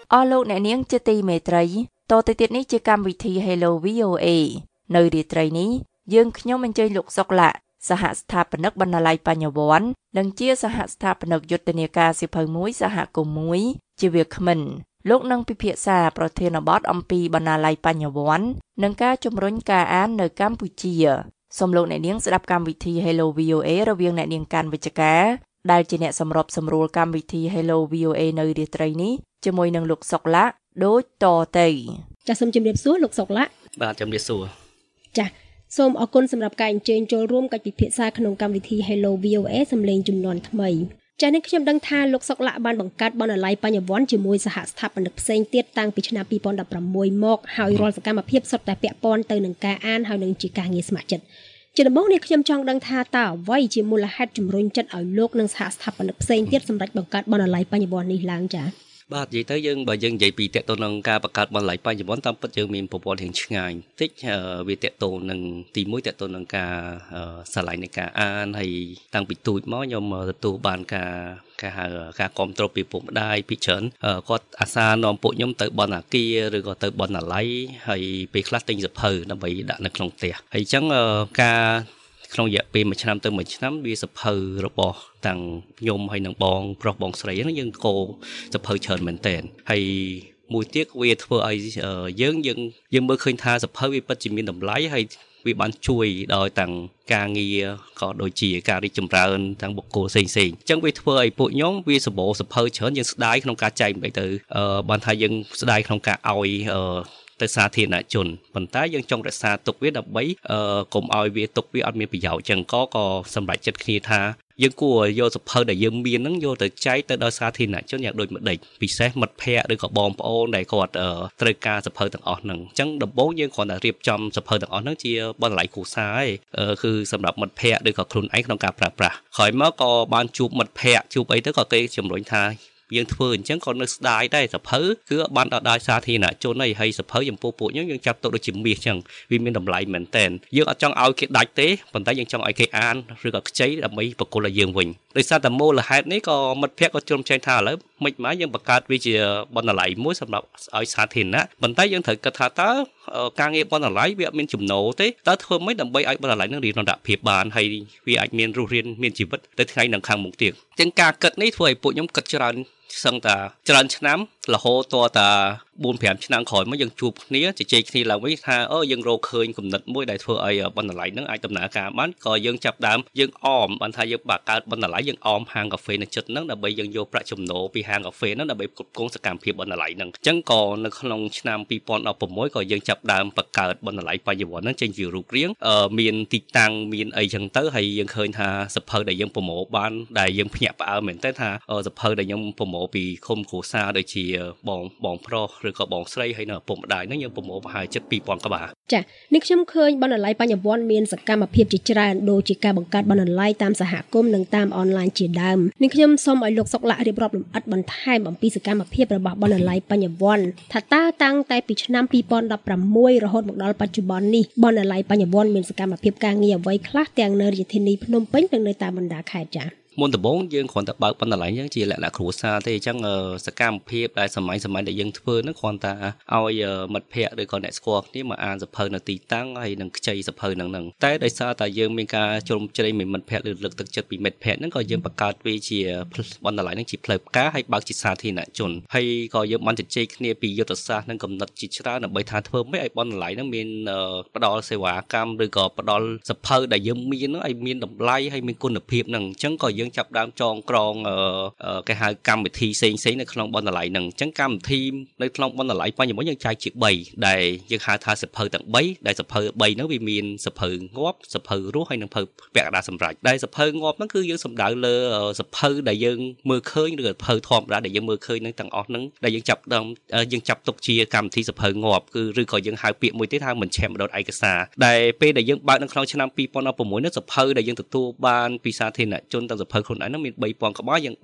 អស់លោកអ្នកនាងជាទីមេត្រីតទៅទៀតនេះជាកម្មវិធី Hello VOA នៅរាត្រីនេះយើងខ្ញុំអញ្ជើញលោកសុកឡាសហស្ថាបនិកបណ្ណាល័យបញ្ញវន្តនិងជាសហស្ថាបនិកយុទ្ធនាការសិភៅមួយសហគមន៍មួយជាវាគ្មិនលោកនឹងពិភាក្សាប្រធានបទអំពីបណ្ណាល័យបញ្ញវន្តនិងការជំរុញការអាននៅកម្ពុជាសូមលោកអ្នកនាងស្ដាប់កម្មវិធី Hello VOA រវាងអ្នកនាងកាន់វិជ្ជការដែលជាអ្នកសម្របសម្រួលកម្មវិធី Hello VOA នៅរាត្រីនេះជាមួយនឹងលោកសុកឡាដូចតទៅចាសសូមជម្រាបសួរលោកសុកឡាបាទជម្រាបសួរចាសសូមអរគុណសម្រាប់ការអញ្ជើញចូលរួមកិច្ចពិភាក្សាក្នុងកម្មវិធី Hello VOA សម្លេងជំនាន់ថ្មីចាសនេះខ្ញុំដឹងថាលោកសុកឡាបានបង្កើតបណ្ណាល័យបញ្ញវន្តជាមួយសហស្ថាបនិកផ្សេងទៀតតាំងពីឆ្នាំ2016មកហើយរាល់សកម្មភាពសុទ្ធតែពាក់ព័ន្ធទៅនឹងការអានហើយនឹងជាការងារស្ម័គ្រចិត្តជាដំបូងនេះខ្ញុំចង់ដឹងថាតើអ្វីជាមូលហេតុជំរុញចិត្តឲ្យលោកនិងសហស្ថាបនិកផ្សេងទៀតសម្រេចបង្កើតបណ្ណាល័យបញ្ញវន្តនេះឡើងចា៎បាទនិយាយទៅបើយើងនិយាយពីតកតនឹងការបង្កើតបណ្ណាល័យបញ្ញវន្តតាមពិតយើងមានប្រវត្តិរៀងឆ្ងាយតិចវាតកតនឹងទី1តកតនឹងការឆ្លៃនៃការអានហើយតាំងពីទូចមកខ្ញុំទទួលបានការហៅការគ្រប់គ្រងពីពុកម្ដាយពីច្រើនគាត់អាសានាំពួកខ្ញុំទៅបណ្ណាគារឬក៏ទៅបណ្ណាល័យហើយពេលខ្លះទិញសភៅដើម្បីដាក់នៅក្នុងផ្ទះហើយអញ្ចឹងការក្នុងរយៈពេល1ឆ្នាំទៅ1ឆ្នាំវាសភៅរបស់តាំងខ្ញុំហើយនឹងបងប្រុសបងស្រីហ្នឹងយើងកោសភៅច្រើនមែនតើហើយមួយទៀតវាធ្វើឲ្យយើងមើលឃើញថាសភៅវាពិតជាមានតម្លៃហើយវាបានជួយដល់ទាំងការងារក៏ដូចជាការរីកចម្រើនទាំងបុគ្គលផ្សេងៗអញ្ចឹងវាធ្វើឲ្យពួកខ្ញុំវាសម្បូរសភៅច្រើនយើងស្ដាយក្នុងការចែកទៅបានថាយើងស្ដាយក្នុងការឲ្យទៅសាធារណជនប៉ុន្តែយើងចង់រក្សាទុកវាដើម្បីកុំឲ្យវាទុកវាអត់មានប្រយោជន៍អញ្ចឹងក៏សម្រេចចិត្តគ្នាថាយើងគួរយកសភៅដែលយើងមានហ្នឹងយកទៅចែកទៅដល់សាធារណជនយ៉ាងដូចម្ដេចពិសេសមិត្តភ័ក្តិឬក៏បងប្អូនដែលគាត់ត្រូវការសភៅទាំងអស់ហ្នឹងអញ្ចឹងដំបូងយើងគ្រាន់តែរៀបចំសភៅទាំងអស់ហ្នឹងជាបណ្ណាល័យគ្រួសារឯងគឺសម្រាប់មិត្តភ័ក្តិឬក៏ខ្លួនឯងក្នុងការប្រើប្រាស់ក្រោយមកក៏បានជួបមិត្តភ័ក្តិជួបអីទៅក៏គេជំរុញថាយើងធ្វើអញ្ចឹងក៏នៅស្ដាយដែរសភៅគឺបានដល់សាធារណជនហើយសភៅចំពោះពួកយើងចាប់ទុកដូចជាមាសអញ្ចឹងវាមានតម្លៃមែនតែនយើងអត់ចង់ឲ្យគេដាច់ទេប៉ុន្តែយើងចង់ឲ្យគេអានឬក៏ខ្ចីដើម្បីបកគលឲ្យយើងវិញដោយសារតែមូលហេតុនេះក៏មិត្តភ័ក្តិក៏ជ្រុំចែងថាឥឡូវមិនមកយើងបង្កើតវាជាបណ្ណាល័យមួយសម្រាប់ឲ្យសាធារណៈប៉ុន្តែយើងត្រូវគិតថាតើការងារបណ្ណាល័យវាអត់មានចំណូលទេតើធ្វើម៉េចដើម្បីឲ្យបណ្ណាល័យនឹងរៀនរន្តភាពបានហើយវាអាចមានរស់រានមានជីវិតទៅថ្ងៃនឹងខាងមុខទៀតអញ្ចឹងការគិតនេះធ្វើឲ្យពួកខ្ញុំគិតច្រើនសឹងតាច្រើនឆ្នាំរហូតតា 4-5 ឆ្នាំក្រោយមកយើងជួបគ្នាជជែកគ្នាឡើងវិញថាយើងរកឃើញគំនិតមួយដែលធ្វើឲ្យបណ្ណាល័យនឹងអាចដំណើរការបានក៏យើងចាប់ដើមយើងបានថាយើងបង្កើតបណ្ណាល័យយើងហាងកាហ្វេនៅជិតហ្នឹងដើម្បីយើងយកប្រាក់ចំណូលពីហាងកាហ្វេហ្នឹងដើម្បីគ្រប់គ្រងសកម្មភាពបណ្ណាល័យហ្នឹងអញ្ចឹងក៏នៅក្នុងឆ្នាំ2016ក៏យើងចាប់ដើមបង្កើតបណ្ណាល័យបញ្ញវន្តហ្នឹងចេញជារូបរាងមានទីតាំងមានអីចឹងទៅហើយយើងឃើញថាសភៅដែលយើងប្រមូលបានដែលយើងភ្ញាក់ផ្អើលមែនតើថាសភៅដែលខ្ញុំប្រមូលពីឃុំគ្រួសារដូចជាបងប្រុសឬក៏បងស្រីហើយនៅឪពុកម្ដាយហ្នឹងយើងប្រមូលប្រហែលជិត 2000 ក្បាលចានេះខ្ញុំឃើញបណ្ណាល័យបញ្ញវន្តមានសកម្មភាពជាច្រើនដូចជាការបង្កើតបណ្ណាល័យតាមសហគមន៍និងតាមអនឡាញជាដើមនេះខ្ញុំសូមឲ្យលោកសុកឡារៀបរាប់លម្អិតបន្ថែមអំពីសកម្មភាពរបស់បណ្ណាល័យបញ្ញវន្តថាតើតាំងតែពីឆ្នាំ2016រហូតមកដល់បច្ចុប្បន្ននេះបណ្ណាល័យបញ្ញវន្តមានសកម្មភាពការងារអ្វីខ្លះទាំងនៅរាជធានីភ្នំពេញនិងនៅតាមបណ្ដាខេត្តចាមុនដំបូងយើងគ្រាន់តែបើកបណ្ណាល័យអញ្ចឹងជាលក្ខណៈគ្រួសារទេអញ្ចឹងសកម្មភាពដែលសម័យដែលយើងធ្វើហ្នឹងគ្រាន់តែឲ្យមិត្តភ័ក្តិឬក៏អ្នកស្គាល់គ្នាមកអានសភៅនៅទីតាំងហើយនឹងខ្ចីសភៅហ្នឹងតែដោយសារតែយើងមានការជ្រុំជ្រែងមិត្តភ័ក្តិឬលើកទឹកចិត្តពីមិត្តភ័ក្តិហ្នឹងក៏យើងបង្កើតវាជាបណ្ណាល័យហ្នឹងជាផ្លូវការហើយបើកជាសាធារណជនហើយក៏យើងបានជជែកគ្នាពីយុទ្ធសាស្ត្រនិងកំណត់ជាច្រើនដើម្បីថាធ្វើម៉េចឲ្យបណ្ណាល័យហ្នឹងមានផ្ដល់សេវាកម្មឬក៏ផ្ដល់សភៅដែលយើងមានហ្នឹងឲ្យមានតម្លៃហើយមានគុណភាពហ្នឹងអញ្ចឹងក៏យើងចាប់ដើមចងក្រងគេហៅកម្មវិធីផ្សេងៗនៅក្នុងបណ្ណាល័យហ្នឹងអញ្ចឹងកម្មវិធីនៅក្នុងបណ្ណាល័យបញ្ញវន្តយើងចែកជា3ដែលយើងហៅថាសភៅទាំង3ដែលសភៅ3ហ្នឹងវាមានសភៅងាប់សភៅរស់ហើយនិងសភៅពាក់កណ្ដាលសម្រាប់ដែលសភៅងាប់ហ្នឹងគឺយើងសំដៅលើសភៅដែលយើងមើលឃើញឬសភៅធម្មតាដែលយើងមើលឃើញហ្នឹងទាំងអស់ហ្នឹងដែលយើងចាប់ទុកជាកម្មវិធីសភៅងាប់គឺឬក៏យើងហៅពាក្យមួយទៀតថាមិនឆេមដុតឯកសារដែលពេលដែលយើងបើកនៅក្នុងឆ្នាំ2016នេះសភៅដែលយើងទទួលបានពីសាធារណជនទាំងសភៅខ្លួនឯងមាន 3000 ក្បាលយើង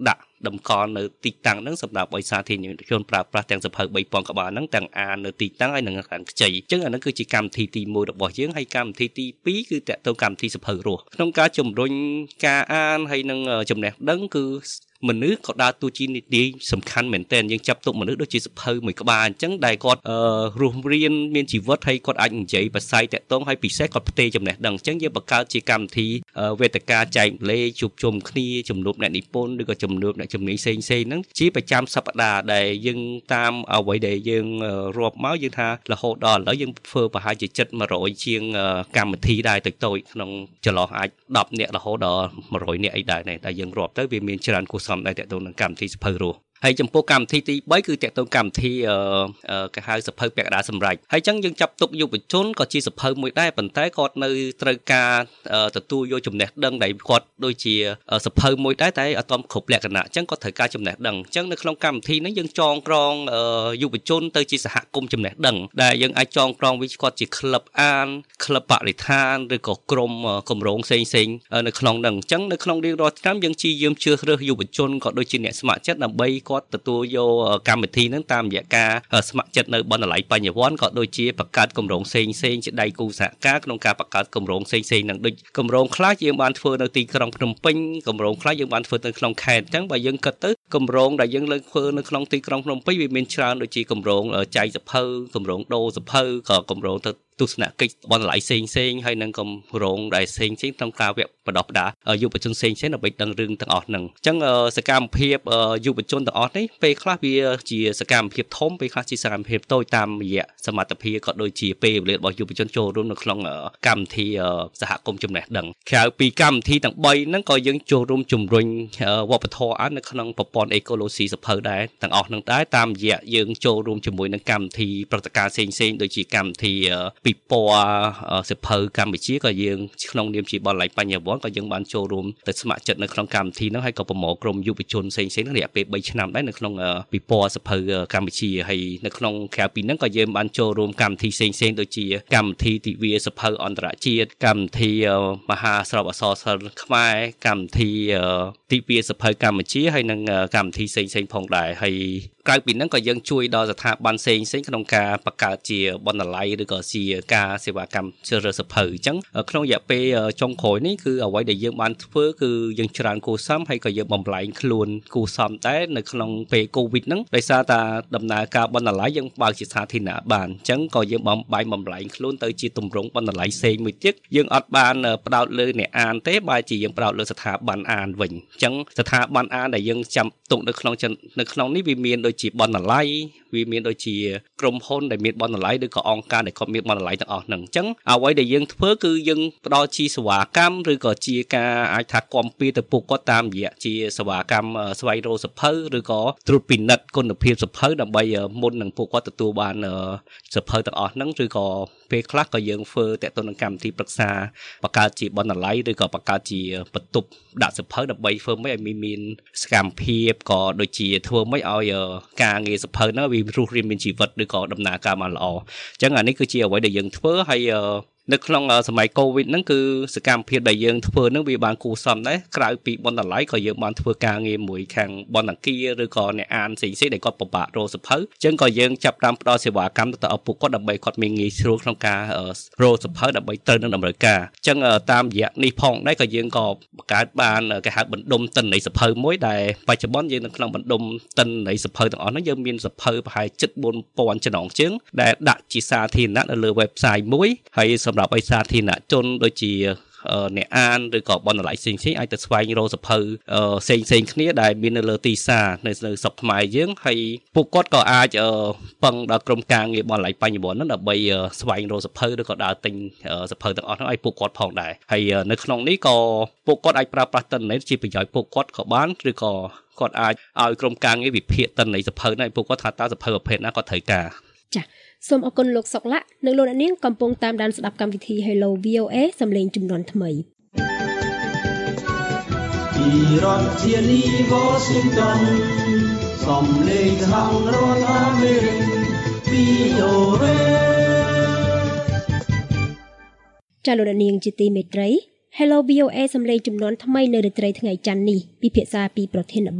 đầm con nơi tì tăng nâng sập đạp bồi xa thì những chôn praទាំងសភៅ 3,000 ក្បាលហ្នឹងទាំងអាននៅទីតាំងហើយនឹងខាងខ្ចីអញ្ចឹងអាហ្នឹងគឺជាកម្មវិធីទី1របស់យើងហើយកម្មវិធីទី2គឺតកតកម្មវិធីសភៅរស់ក្នុងការជំរុញការអានហើយនឹងចំណេះដឹងគឺមនុស្សក៏ដើរតួជានីតិសំខាន់មែនទែនយើងចាប់ទុកមនុស្សដូចជាសភៅមួយក្បាលអញ្ចឹងដែលគាត់រស់រៀនមានជីវិតហើយគាត់អាចនិយាយភាសាតាក់ទងហើយពិសេសគាត់ផ្ទេរចំណេះដឹងអញ្ចឹងយើងបង្កើតជាកម្មវិធីវេទិកាចែកម្លែកជួបជុំគ្នាជំនួបអ្នកនិពន្ធឬក៏ជំនួបអ្នកជំនាញផ្សេងៗហ្នឹងជាប្រចាំសប្តាហ៍ដែលយើងតាមអ្វីដែលយើងរាប់មកយើងថារហូតដល់ឥឡូវយើងធ្វើប្រហែលជា700ជាងកម្មវិធីដែរតូចៗក្នុងចន្លោះអាច10នាក់រហូតដល់100នាក់អីដែរតែយើងរាប់ទៅវាមានច្រើនគួរសមដែរតទៅនឹងកម្មវិធីសភៅរស់ហើយចំពោះកម្មវិធីទី3គឺតកតកម្មវិធីគេហៅសភៅពាក់កណ្ដាលសម្រេចហើយអញ្ចឹងយើងចាប់ទុកយុវជនក៏ជាសភៅមួយដែរប៉ុន្តែគាត់នៅត្រូវការទទួលយកចំណេះដឹងដែលគាត់ដូចជាសភៅមួយដែរតែអត់ទាន់គ្រប់លក្ខណៈអញ្ចឹងគាត់ត្រូវការចំណេះដឹងអញ្ចឹងនៅក្នុងកម្មវិធីនេះយើងចងក្រងយុវជនទៅជាសហគមន៍ចំណេះដឹងដែលយើងអាចចងក្រងវាគាត់ជាក្លឹបអានក្លឹបបរិស្ថានឬក៏ក្រុមគម្រោងផ្សេងៗនៅក្នុងហ្នឹងអញ្ចឹងនៅក្នុងរៀងរាល់ឆ្នាំយើងជាយាមជឿរើសយុវជនក៏ដូចជាអ្នកស្ម័គ្រចិត្តដើម្បីគាត់ទទួលយកកម្មវិធីហ្នឹងតាមរយៈការស្ម័គ្រចិត្តនៅបណ្ណាល័យបញ្ញវន្តក៏ដូចជាបង្កើតគម្រោងផ្សេងៗជាដៃគូសហការក្នុងការបង្កើតគម្រោងផ្សេងៗហ្នឹងដូចគម្រោងខ្លះយើងបានធ្វើនៅទីក្រុងភ្នំពេញគម្រោងខ្លះយើងបានធ្វើនៅក្នុងខេត្តអញ្ចឹងបើយើងគិតទៅគម្រោងដែលយើងលើកធ្វើនៅក្នុងទីក្រុងភ្នំពេញវាមានច្រើនដូចជាគម្រោងចែកសភៅគម្រោងដូរសភៅក៏គម្រោងទៅទស្សនកិច្ចបណ្ណាល័យផ្សេងៗហើយនឹងគម្រោងដែលផ្សេងៗក្នុងការវគ្គបណ្ដុះបណ្ដាលយុវជនផ្សេងៗដើម្បីដឹងរឿងទាំងអស់ហ្នឹងអញ្ចឹងសកម្មភាពយុវជនទាំងអស់នេះពេលខ្លះវាជាសកម្មភាពធំពេលខ្លះជាសកម្មភាពតូចតាមរយៈសមត្ថភាពក៏ដូចជាពេលវេលារបស់យុវជនចូលរួមនៅក្នុងកម្មវិធីសហគមន៍ចំណេះដឹងក្រៅពីកម្មវិធីទាំង3ហ្នឹងក៏យើងចូលរួមជំរុញវប្បធម៌នៅក្នុងប្រព័ន្ធអេកូឡូស៊ីសភៅដែរទាំងអស់ហ្នឹងដែរតាមរយៈយើងចូលរួមជាមួយនឹងកម្មវិធីព្រឹត្តិការណ៍ផ្សេងៗដូចជាកម្មវិធីពិព័រណ៍សភៅកម្ពុជាក៏យើងក្នុងនាមជាបណ្ណាល័យបញ្ញវន្តក៏យើងបានចូលរួមទៅស្ម័គ្រចិត្តនៅក្នុងកម្មវិធីហ្នឹងហើយក៏ប្រមូលក្រុមយុវជនផ្សេងៗរយៈពេល3ឆ្នាំដែរនៅក្នុងពិព័រណ៍សភៅកម្ពុជាហើយនៅក្នុងក្រៅពីហ្នឹងក៏យើងបានចូលរួមកម្មវិធីផ្សេងៗដូចជាកម្មវិធីទិវាសភៅអន្តរជាតិកម្មវិធីមហាស្រពអក្សរសិល្ប៍ខ្មែរកម្មវិធីទិវាសភៅកម្ពុជាហើយនិងកម្មវិធីផ្សេងៗផងដែរហើយក្រៅពីហ្នឹងក៏យើងជួយដល់ស្ថាប័នផ្សេងៗក្នុងការបង្កើតជាបណ្ណាល័យឬក៏ជាការសេវាកម្មជ្រើសរើសសភៅអញ្ចឹងក្នុងរយៈពេលចុងក្រោយនេះគឺអ្វីដែលយើងបានធ្វើគឺយើងច្រើនគួរសមហើយក៏យើងបំលែងខ្លួនគួរសមតែនៅក្នុងពេលកូវីដហ្នឹងដោយសារតែដំណើរការបណ្ណាល័យយើងបើកជាសាធារណៈបានអញ្ចឹងក៏យើងបំលែងខ្លួនទៅជាទម្រង់បណ្ណាល័យផ្សេងមួយទៀតយើងអត់បានផ្ដោតលើអ្នកអានទេបើជាយើងផ្ដោតលើស្ថាប័នអានវិញអញ្ចឹងស្ថាប័នអានដែលយើងចាំទុកនៅក្នុងនេះវាមានដូចជាបណ្ណាល័យវាមានដូចជាក្រុមហ៊ុនដែលមានបណ្ណាល័យឬក៏អង្គការដែលគាត់មានបណ្ណាល័យទាំងអស់ហ្នឹងអញ្ចឹងអ្វីដែលយើងធ្វើគឺយើងផ្ដល់ជាសេវាកម្មឬក៏ជាការអាចថាគាំពារទៅពួកគាត់តាមរយៈជាសេវាកម្មស្វែងរកសភៅឬក៏ត្រួតពិនិត្យគុណភាពសភៅដើម្បីមុននឹងពួកគាត់ទទួលបានសភៅទាំងអស់ហ្នឹងឬក៏ពេលខ្លះក៏យើងធ្វើតទៅនឹងកម្មវិធីប្រឹក្សាបង្កើតជាបណ្ណាល័យឬក៏បង្កើតជាបន្ទប់ដាក់សភៅដើម្បីធ្វើម៉េចឲ្យមានសកម្មភាពក៏ដូចជាធ្វើម៉េចឲ្យការងារសភៅហ្នឹងវារស់រានមានជីវិតឬក៏ដំណើរការបានល្អអញ្ចឹងអានេះគឺជាអ្វីដែលយើងធ្វើហើយនៅក្នុងសម័យកូវីដហ្នឹងគឺសកម្មភាពដែលយើងធ្វើហ្នឹងវាបានគួរសមដែរក្រៅពីបណ្ណាល័យក៏យើងបានធ្វើការងារមួយខាងបណ្ណាគារឬក៏អ្នកអានផ្សេងៗដែលគាត់ពិបាករកសភៅអញ្ចឹងក៏យើងចាប់តាមផ្ដល់សេវាកម្មទៅឲ្យពួកគាត់ដើម្បីគាត់មានងាយស្រួលក្នុងការរកសភៅដើម្បីត្រូវនឹងតម្រូវការអញ្ចឹងតាមរយៈនេះផងដែរក៏យើងក៏បង្កើតបានគេហៅបណ្ដុំទិន្នន័យសភៅមួយដែលបច្ចុប្បន្នយើងនៅក្នុងបណ្ដុំទិន្នន័យសភៅទាំងអស់ហ្នឹងយើងមានសភៅប្រហែល 74,000 ចំណងជើងដែលដាក់ជាសាធារណៈនៅលើ website មួយហើយសម្រាប់ឲ្យសាធារណជនដូចជាអ្នកអានឬក៏បណ្ណាល័យផ្សេងៗអាចទៅស្វែងរកសភៅផ្សេងៗគ្នាដែលមាននៅលើទីផ្សារនៅស្រុកខ្មែរយើងហើយពួកគាត់ក៏អាចពឹងដល់ក្រុមការងារបណ្ណាល័យបញ្ញវន្តហ្នឹងដើម្បីស្វែងរកសភៅឬក៏ដើរទិញសភៅទាំងអស់ហ្នឹងឲ្យពួកគាត់ផងដែរហើយនៅក្នុងនេះក៏ពួកគាត់អាចប្រើប្រាស់ទិន្នន័យជាប្រយោជន៍ពួកគាត់ក៏បានឬក៏គាត់អាចឲ្យក្រុមការងារវិភាគទិន្នន័យសភៅហ្នឹងឲ្យពួកគាត់ថាតើសភៅប្រភេទណាគាត់ត្រូវការចា៎សូមអរគុណលោកសុកឡាក់និងលោកអ្នកនាងកំពុងតាមដានស្ដាប់កម្មវិធី Hello VOA សំឡេងជំនាន់ថ្មីពីរដ្ឋធានី Washington សំឡេងខាងរដ្ឋអាមេរិក VOA ចាលោកអ្នកនាងជាទីមេត្រី Hello VOA សំឡេងជំនាន់ថ្មីនៅរាត្រីថ្ងៃច័ន្ទនេះពិភាក្សាពីប្រធានបទ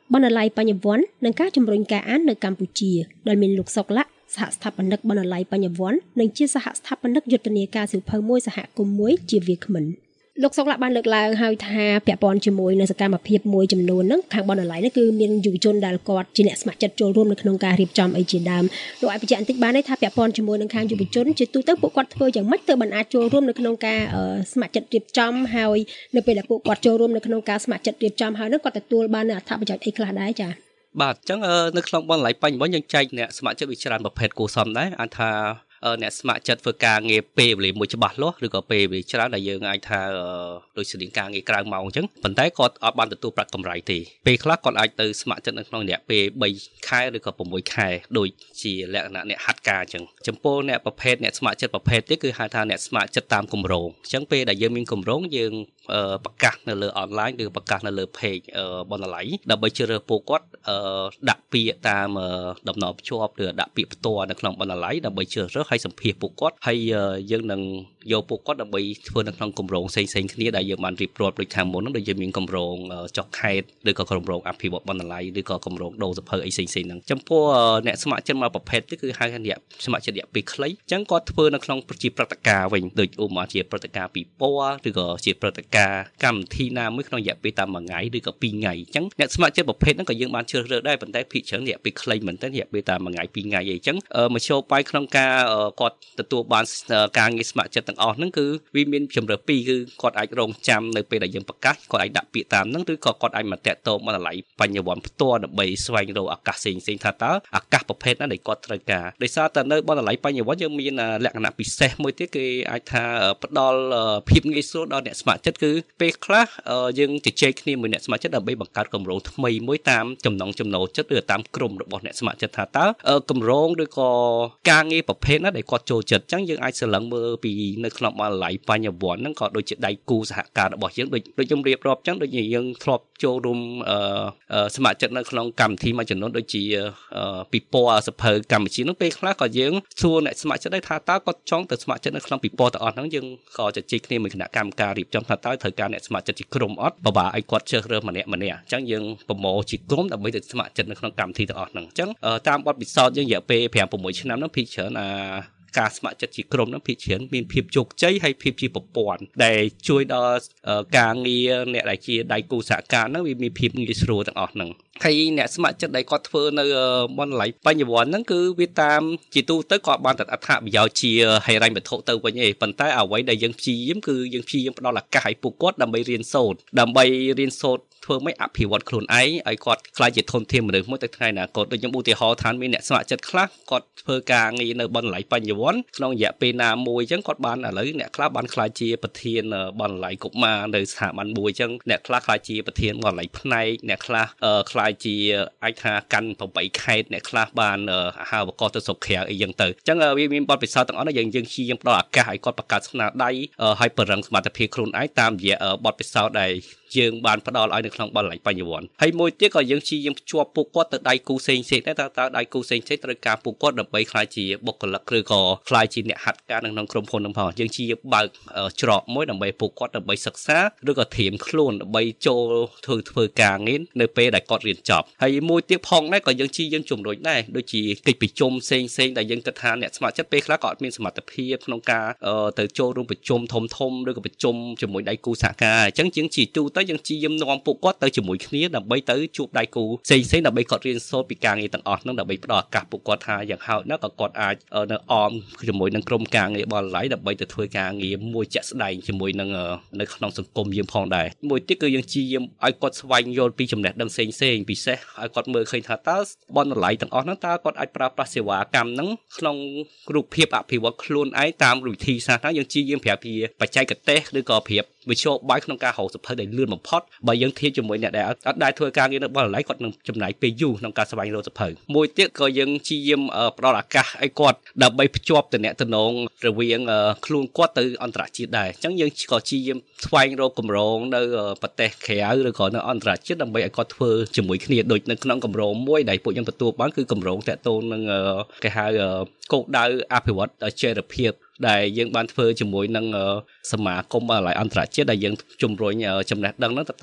បណ្ណាល័យបញ្ញវន្តនិងការជំរុញការអាននៅកម្ពុជាដែលមានលោកសុកលៈសហស្ថាបនិកបណ្ណាល័យបញ្ញវន្តនិងជាសហស្ថាបនិកយុទ្ធនាការសៀវភៅមួយសហគមន៍មួយជាវាគ្មិនលោកសុកលៈបានលើកឡើងហើយថាពាក់ព័ន្ធជាមួយនឹងសកម្មភាពមួយចំនួនហ្នឹងខាងបណ្ណាល័យនេះគឺមានយុវជនដែលគាត់ជាអ្នកស្ម័គ្រចិត្តចូលរួមនៅក្នុងការរៀបចំអីជាដើមលោកអាចបញ្ជាក់បន្តិចបានទេថាពាក់ព័ន្ធជាមួយនឹងខាងយុវជនជាទូទៅពួកគាត់ធ្វើយ៉ាងម៉េចទើបបានអាចចូលរួមនៅក្នុងការស្ម័គ្រចិត្តរៀបចំហើយនៅពេលដែលពួកគាត់ចូលរួមនៅក្នុងការស្ម័គ្រចិត្តរៀបចំហើយហ្នឹងគាត់ទទួលបានអត្ថប្រយោជន៍អីខ្លះដែរចា៎បាទអញ្ចឹងនៅក្នុងបណ្ណាល័យបញ្ញវន្តយើងចែកអ្នកស្ម័គ្រចិត្តវិច្រើនប្រភេទគួរសមដែរអាចថាអ្នកស្ម័គ្រចិត្តធ្វើការងារពេលវេលាមួយច្បាស់លាស់ឬក៏ពេលវេលាច្រើនដែលយើងអាចថាដូចស្តីងការងារក្រៅម៉ោងអញ្ចឹងប៉ុន្តែគាត់អត់បានទទួលប្រាក់កម្រៃទេពេលខ្លះគាត់អាចទៅស្ម័គ្រចិត្តនៅក្នុងរយៈពេល3ខែឬក៏6ខែដូចជាលក្ខណៈអ្នកហាត់ការអញ្ចឹងចំពោះអ្នកប្រភេទអ្នកស្ម័គ្រចិត្តប្រភេទនេះគឺហៅថាអ្នកស្ម័គ្រចិត្តតាមគម្រោងអញ្ចឹងពេលដែលយើងមានគម្រោងយើងប្រកាសនៅលើអនឡាញឬប្រកាសនៅលើ page បណ្ណាល័យដើម្បីជ្រើសរើសពួកគាត់ដាក់ពាក្យតាមដំណភ្ជាប់ឬដាក់ពាក្យផ្ទាល់នៅក្នុងបណ្ណាល័យដើម្បីជ្រើសរើសហើយសម្ភាសពួកគាត់ហើយយើងនឹងយកពួកគាត់ដើម្បីធ្វើនៅក្នុងគម្រោងផ្សេងៗគ្នាដែលយើងបានរៀបរាប់ដូចខាងមុនហ្នឹងដូចយើងមានគម្រោងចុះខេត្តឬក៏គម្រោងអភិវឌ្ឍបណ្ណាល័យឬក៏គម្រោងដូរសភៅអីផ្សេងៗហ្នឹងចំពោះអ្នកស្ម័គ្រចិត្តមកប្រភេទនេះគឺហៅថាអ្នកស្ម័គ្រចិត្តរយៈពេលខ្លីអញ្ចឹងគាត់ធ្វើនៅក្នុងជាព្រឹត្តិការណ៍វិញដូចឧបមាជាព្រឹត្តិការណ៍ពិព័រណ៍ឬក៏ជាព្រឹត្តិការណ៍កម្មវិធីណាមួយក្នុងរយៈពេលតាម1ថ្ងៃឬក៏2ថ្ងៃអញ្ចឹងអ្នកស្ម័គ្រចិត្តប្រភេទហ្នឹងក៏យើងបានជ្រើសរើសដែរប៉ុន្តែភាគច្រើនរយៈពេលខ្លីមែនទែនរយៈពេលតាម1ថ្ងៃ2ថ្ងៃអីអញ្ចឹងមធ្យោបាយក្នុងការគាត់ទទួលបានការងារស្ម័គ្រចិត្តទាំងអស់ហ្នឹងគឺវាមានជម្រើសពីរគឺគាត់អាចរងចាំនៅពេលដែលយើងប្រកាសគាត់អាចដាក់ពាក្យតាមហ្នឹងឬក៏គាត់អាចមកតាក់ទងបណ្ណាល័យបញ្ញវន្តផ្ទាល់ដើម្បីស្វែងរកឱកាសផ្សេងៗថាតើឱកាសប្រភេទណាដែលគាត់ត្រូវការដោយសារតែនៅបណ្ណាល័យបញ្ញវន្តយើងមានលក្ខណៈពិសេសមួយទៀតគេអាចថាផ្ដល់ភាពងាយស្រួលដល់អ្នកស្ម័គ្រចិត្តគឺពេលខ្លះយើងជជែកគ្នាមួយអ្នកស្ម័គ្រចិត្តដើម្បីបង្កើតគម្រោងថ្មីមួយតាមចំណង់ចំណូលចិត្តឬតាមក្រុមរបស់អ្នកស្ម័គ្រចិត្តថាតើគម្រោងឬក៏ការងារប្រភេទណាដែលគាត់ចូលចិត្តអញ្ចឹងយើងអាចស្រឡឹងមើលពីនៅក្នុងបណ្ណាល័យបញ្ញវន្តហ្នឹងក៏ដូចជាដៃគូសហការរបស់យើងដូចខ្ញុំរៀបរាប់អញ្ចឹងដូចយើងធ្លាប់ចូលរួមស្ម័គ្រចិត្តនៅក្នុងកម្មវិធីមួយចំនួនដូចជាពិព័រណ៍សភៅកម្ពុជាហ្នឹងពេលខ្លះក៏យើងសួរអ្នកស្ម័គ្រចិត្តដែរថាតើគាត់ចង់ទៅស្ម័គ្រចិត្តនៅក្នុងពិព័រណ៍ទាំងអស់ហ្នឹងយើងក៏ជជែកគ្នាមួយគណៈកម្មការរៀបចំថាតើត្រូវការអ្នកស្ម័គ្រចិត្តជាក្រុមអត់ពិបាកឲ្យគាត់ជ្រើសរើសម្នាក់អញ្ចឹងយើងប្រមូលជាក្រុមដើម្បីទៅស្ម័គ្រចិត្តនៅក្នុងកម្មវិធីទាំងអស់ហ្នឹងអញ្ចឹងតាមបទពិសោធន៍យើងរយៈពេល5-6ឆ្នាំហ្នឹងភាគច្រើនការស្ម័គ្រចិត្តជាក្រុមហ្នឹងភាគច្រើនមានភាពជោគជ័យហើយភាពជាប្រព័ន្ធដែលជួយដល់ការងារអ្នកដែលជាដៃគូសហការហ្នឹងវាមានភាពងាយស្រួលទាំងអស់ហ្នឹងហើយអ្នកស្ម័គ្រចិត្តដែលគាត់ធ្វើនៅបណ្ណាល័យបញ្ញវន្តហ្នឹងគឺវាតាមជាទូទៅគាត់បានតែអត្ថប្រយោជន៍ជាហិរញ្ញវត្ថុទៅវិញឯងប៉ុន្តែអ្វីដែលយើងព្យាយាមគឺយើងព្យាយាមផ្ដល់ឱកាសឲ្យពួកគាត់ដើម្បីរៀនសូត្រធ្វើម៉េចអភិវឌ្ឍខ្លួនឯងឲ្យគាត់ខ្លាចជាធនធានមនុស្សមួយទៅថ្ងៃអនាគតដូចខ្ញុំឧទាហរណ៍ថាមានអ្នកស្ម័គ្រចិត្តខ្លះគាត់ធ្វើការងារនៅបណ្ណាល័យបញ្ញវន្តក្នុងរយៈពេលណាមួយអញ្ចឹងគាត់បានឥឡូវអ្នកខ្លះបានខ្លាចជាប្រធានបណ្ណាល័យកុមារនៅស្ថាប័នមួយអញ្ចឹងអ្នកខ្លះខ្លាចជាប្រធានបណ្ណាល័យផ្នែកអ្នកខ្លះខ្លាចជាអាចថាកាន់8ខេត្តអ្នកខ្លះបានអាហារូបករណ៍ទៅស្រុកក្រៅអីចឹងទៅអញ្ចឹងវាមានបទពិសោធន៍ទាំងអស់នោះយើងព្យាយាមផ្ដល់ឱកាសឲ្យគាត់បង្កើតស្នាដៃឲ្យពង្រឹងសមត្ថភាពខ្លួនឯងតាមរយៈបទពិសោធន៍ដែលយើងបានផ្ដល់ឲ្យនៅក្នុងបណ្ណាល័យបញ្ញវន្តហើយមួយទៀតក៏យើងព្យាយាមភ្ជាប់ពួកគាត់ទៅដៃគូផ្សេងៗដែរតើដៃគូផ្សេងៗត្រូវការពួកគាត់ដើម្បីក្លាយជាបុគ្គលិកឬក៏ក្លាយជាអ្នកហាត់ការនៅក្នុងក្រុមហ៊ុនហ្នឹងផងយើងព្យាយាមបើកច្រកមួយដើម្បីពួកគាត់ដើម្បីសិក្សាឬក៏ត្រៀមខ្លួនដើម្បីចូលធ្វើការងារនៅពេលដែលគាត់រៀនចប់ហើយមួយទៀតផងដែរក៏យើងព្យាយាមជំរុញដែរដូចជាកិច្ចប្រជុំផ្សេងៗដែលយើងគិតថាអ្នកស្ម័គ្រចិត្តពេលខ្លះក៏អត់មានសមត្ថភាពក្នុងការទៅចូលរួមប្រជុំធំឬក៏ប្រជុំជាមួយដៃគូសហការអញ្ចឹងជាងជាទូទៅយើងព្យាយាមនាំពួកគាត់ទៅជាមួយគ្នាដើម្បីទៅជួបដៃគូផ្សេងៗដើម្បីគាត់រៀនសូត្រពីការងារទាំងអស់ហ្នឹងដើម្បីផ្ដល់ឱកាសពួកគាត់ថាយ៉ាងហោចណាស់ក៏គាត់អាចនៅអមជាមួយនឹងក្រុមការងារបណ្ណាល័យដើម្បីទៅធ្វើការងារមួយជាក់ស្ដែងជាមួយនឹងនៅក្នុងសង្គមយើងផងដែរមួយទៀតគឺយើងព្យាយាមឲ្យគាត់ស្វែងយល់ពីចំណេះដឹងផ្សេងៗពិសេសឲ្យគាត់មើលឃើញថាតើបណ្ណាល័យទាំងអស់ហ្នឹងតើគាត់អាចប្រើប្រាស់សេវាកម្មហ្នឹងក្នុងរូបភាពអភិវឌ្ឍខ្លួនឯងតាមវិធីសាស្ត្រណាយើងព្យាយាមប្រាប់ពីបច្ចេកទេសឬក៏ប្រាប់វិជ្ជាបាយក្នុងការរកសភៅដែលលឿនបំផុតបើយើងធៀបជាមួយអ្នកដែលអត់ដែលធ្វើការងារនៅបណ្ណាល័យគាត់នឹងចំណាយពេលយូរក្នុងការស្វែងរកសភៅមួយទៀតក៏យើងព្យាយាមផ្ដល់ឱកាសឲ្យគាត់ដើម្បីភ្ជាប់ទំនាក់ទំនងរវាងខ្លួនគាត់ទៅអន្តរជាតិដែរអញ្ចឹងយើងក៏ព្យាយាមស្វែងរកគម្រោងនៅប្រទេសក្រៅឬក៏នៅអន្តរជាតិដើម្បីឲ្យគាត់ធ្វើជាមួយគ្នាដូចនៅក្នុងគម្រោងមួយដែលពួកខ្ញុំទទួលបានគឺគម្រោងតាក់ទងនឹងគេហៅគោលដៅអភិវឌ្ឍចីរភាពដែលយើងបានធ្វើជាមួយនឹងសមាគមបណ្ណាល័យអន្តរជាតិដែលយើងជំរុញចំណេះដឹងហ្នឹងទៅតាម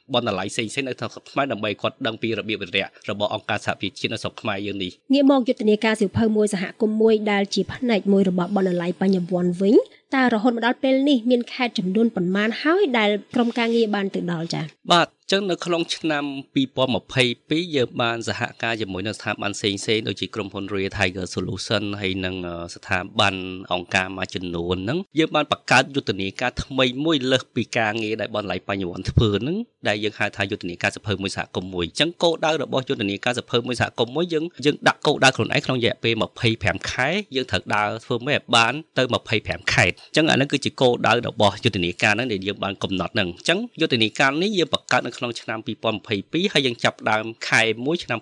បណ្ណាល័យផ្សេងៗនៅក្នុងស្រុកខ្មែរដើម្បីគាត់ដឹងពីរបៀបវិរៈរបស់អង្គការសហប្រជាជាតិនៅស្រុកខ្មែរយើងនេះងាកមកយុទ្ធនាការសិភៅមួយសហគមន៍មួយដែលជាផ្នែកមួយរបស់បណ្ណាល័យបញ្ញវន្តវិញតើរហូតមកដល់ពេលនេះមានខេត្តចំនួនប៉ុន្មានហើយដែលក្រុមការងារបានទៅដល់ចា៎បាទចឹងនៅក្នុងឆ្នាំ2022យើងបានសហការជាមួយនឹងស្ថាប័នផ្សេងៗដូចជាក្រុមហ៊ុន Royal Tiger Solution ហើយនិងស្ថាប័នអង្គការមួយចំនួនហ្នឹងយើងបានបង្កើតយុទ្ធនាការថ្មីមួយលើសពីការងារដែលបណ្ណាល័យបញ្ញវន្តធ្វើហ្នឹងដែលយើងហៅថាយុទ្ធនាការសិភៅមួយសហគមន៍មួយចឹងគោលដៅរបស់យុទ្ធនាការសិភៅមួយសហគមន៍មួយយើងដាក់គោលដៅខ្លួនឯងក្នុងរយៈពេល25ខែយើងត្រូវដើរធ្វើមិនឲ្យបានទៅ25ខែចឹងអានេះគឺជាគោលដៅរបស់យុទ្ធនាការហ្នឹងដែលយើងបានកំណត់ហ្នឹងចឹងយុទ្ធនាការនេះយើងបង្កើតនៅក្នុងឆ្នាំ2022ហើយយើងចាប់ដើមខែ1ឆ្នាំ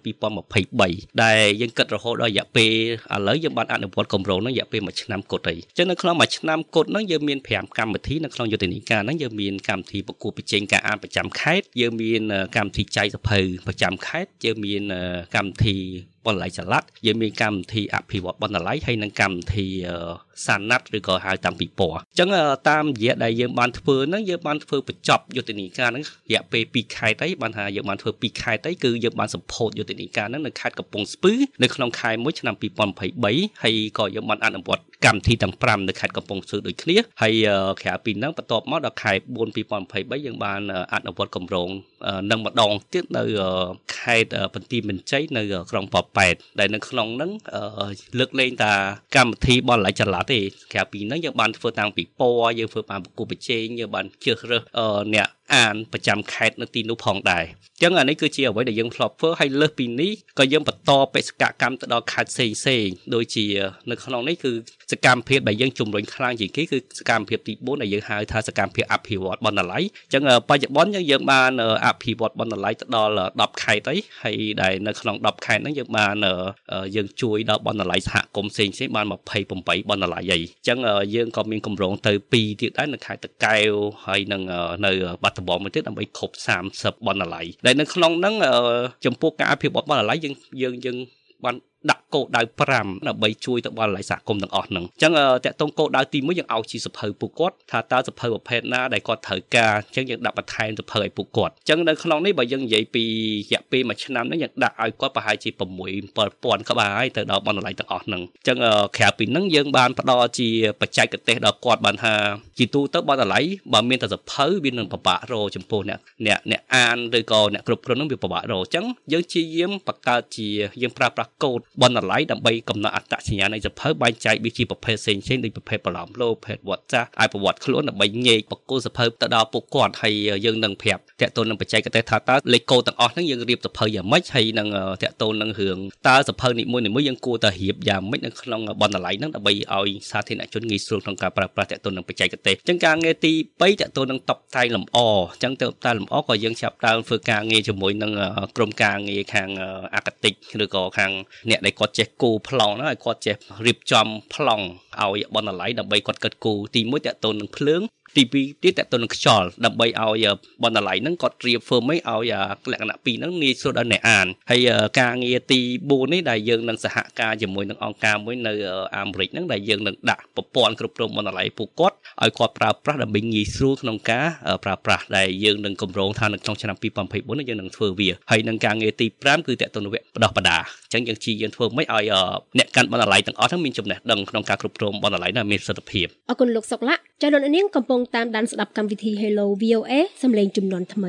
2023ដែលយើងគិតរហូតដល់រយៈពេលឥឡូវយើងបានអនុវត្តគម្រោងហ្នឹងរយៈពេល1ឆ្នាំគត់ហើយចឹងនៅក្នុង1ឆ្នាំគត់ហ្នឹងយើងមាន5កម្មវិធីនៅក្នុងយុទ្ធនាការហ្នឹងយើងមានកម្មវិធីប្រគួតប្រជែងការអានប្រចាំខេត្តយើងមានកម្មវិធីចែកសភៅប្រចាំខេត្តយើងមានកម្មវិធីបណ្ណាល័យចល័តយើងមានកម្មវិធីអភិវឌ្ឍបណ្ណាល័យហើយនិងកម្មវិធីសាណាត់ឬក៏ហៅតាមពិព័រណ៍អញ្ចឹងតាមរយៈដែលយើងបានធ្វើហ្នឹងយើងបានធ្វើបញ្ចប់យុទ្ធនាការហ្នឹងរយៈពេល2ខែទៅបានថាយើងបានធ្វើ2ខែទៅគឺយើងបានសម្ពោធយុទ្ធនាការហ្នឹងនៅខេត្តកំពង់ស្ពឺនៅក្នុងខែ1ឆ្នាំ2023ហើយក៏យើងបានអនុវត្តកម្មវិធីទាំង5នៅខេត្តកំពង់ស្ពឺដូចគ្នាហើយក្រៅពីហ្នឹងបន្ទាប់មកដល់ខែ4 2023យើងបានអនុវត្តគម្រោងនឹងម្ដងទៀតនៅខេត្តបន្ទាយមានជ័យនៅក្រុងប៉ោយប៉ែតដែលនៅក្នុងហ្នឹងលើកលែងតាកម្មវិធីបណ្ណាល័យចល័តទេក្រៅពីហ្នឹងយើងបានធ្វើតាំងពីពណ៌យើងធ្វើបានប្រគល់ប្រជែងយើងបានជ្រើសរើសអ្នកអានប្រចាំខេត្តនៅទីនោះផងដែរអញ្ចឹងអានេះគឺជាអ្វីដែលយើងធ្លាប់ធ្វើហើយលើសពីនេះក៏យើងបន្តបេសកកម្មទៅដល់ខេត្តផ្សេងដូចជានៅក្នុងនេះគឺសកម្មភាពដែលយើងជំរុញខ្លាំងជាងគេគឺសកម្មភាពទី4ដែលយើងហៅថាសកម្មភាពអភិវឌ្ឍបណ្ណាល័យអញ្ចឹងបច្ចុប្បន្នយើងបានអភិវឌ្ឍបណ្ណាល័យទៅដល់10ខេត្តហើយដែលនៅក្នុង10ខេត្តហ្នឹងយើងបានយើងជួយដល់បណ្ណាល័យសហគមន៍ផ្សេងៗបាន28បណ្ណាល័យហើយអញ្ចឹងយើងក៏មានគម្រោងទៅ2ទៀតដែរនៅខេត្តតាកែវហើយនឹងនៅបាត់ដំបងមួយទៀតដើម្បីគ្រប់30បណ្ណាល័យដែលនៅក្នុងហ្នឹងចំពោះការអភិវឌ្ឍបណ្ណាល័យយើងបានដាក់គោលដៅ5ដើម្បីជួយទៅបណ្ណាល័យសហគមន៍ទាំងអស់ហ្នឹងអញ្ចឹងតកតងគោលដៅទី1យើងឲ្យជាសភៅពួកគាត់ថាតើសភៅប្រភេទណាដែលគាត់ត្រូវការអញ្ចឹងយើងដាក់បន្ថែមសភៅឲ្យពួកគាត់អញ្ចឹងនៅក្នុងនេះបើយើងនិយាយពីរយៈពេល1ឆ្នាំហ្នឹងយើងដាក់ឲ្យគាត់ប្រហែលជា6-7,000ក្បាលហើយទៅដល់បណ្ណាល័យទាំងអស់ហ្នឹងអញ្ចឹងក្រៅពីហ្នឹងយើងបានផ្ដល់ជាបច្ចេកទេសដល់គាត់បានថាជាទូទៅបណ្ណាល័យបើមានតែសភៅវានឹងពិបាករកចំពោះអ្នកអានឬក៏អ្នកគ្រប់គ្រងហ្នឹងវាពិបាករកអញ្ចឹងយើងជាយាមបង្កើតជាយើងប្រើប្រាស់កូដបណ្ណាល័យដើម្បីកំណត់អត្តសញ្ញាណនៃសភៅបែងចែកវាជាប្រភេទផ្សេងៗដូចប្រភេទប្រឡំលោប្រភេទវត្តចាស់ឲ្យប្រវត្តិខ្លួនដើម្បីញែកបកគោសភៅទៅដល់ពួកគាត់ហើយយើងនឹងប្រាប់តាក់ទងនឹងបច្ចេកទេសថាតើលេខកូដទាំងអស់ហ្នឹងយើងរៀបសភៅយ៉ាងម៉េចហើយនឹងតាក់ទងនឹងរឿងតើសភៅនីមួយៗយើងគួរតែរៀបយ៉ាងម៉េចនៅក្នុងបណ្ណាល័យហ្នឹងដើម្បីឲ្យសាធារណជនងាយស្រួលក្នុងការប្រើប្រាស់តាក់ទងនឹងបច្ចេកទេសអញ្ចឹងការងារទី3តាក់ទងនឹងតុបតែងលម្អអញ្ចឹងតុបតែងលម្អក៏យើងចាប់ដើមធ្វើការងារជាមួយនឹងក្រុមការងារខាងអាកាតិកឬក៏ខាងអ្នកដែលគាត់ចេះគូប្លង់ហ្នឹងឲ្យគាត់ចេះរៀបចំប្លង់ឲ្យបណ្ណាល័យដើម្បីគាត់គិតគូទី1តកតូននឹងភ្លើងទី2ទៀតតទៅនឹងខ្យល់ដើម្បីឲ្យបណ្ណាល័យហ្នឹងគាត់រៀបធ្វើម៉េចឲ្យលក្ខណៈពីរហ្នឹងងាយស្រួលដល់អ្នកអានហើយការងារទី4នេះដែលយើងនឹងសហការជាមួយនឹងអង្គការមួយនៅអាមេរិកហ្នឹងដែលយើងនឹងដាក់ប្រព័ន្ធគ្រប់គ្រងបណ្ណាល័យពួកគាត់ឲ្យគាត់ប្រើប្រាស់ដើម្បីងាយស្រួលក្នុងការប្រើប្រាស់ដែលយើងនឹងគម្រោងថានៅក្នុងឆ្នាំ2024យើងនឹងធ្វើវាហើយនឹងការងារទី5គឺតទៅនឹងវគ្គបដោះបដាអញ្ចឹងយើងយើងធ្វើម៉េចឲ្យអ្នកកាន់បណ្ណាល័យទាំងអស់ហ្នឹងមានចំណេះដឹងក្នុងការគ្រប់គ្រងបណ្ណាល័យណាមានប្រសិទ្ធភាពអរគុណលោកសុកឡាចាលោកនាងកំពុងតាមដានស្ដាប់កម្មវិធី Hello VOA សំឡេងជំនាន់ថ្មី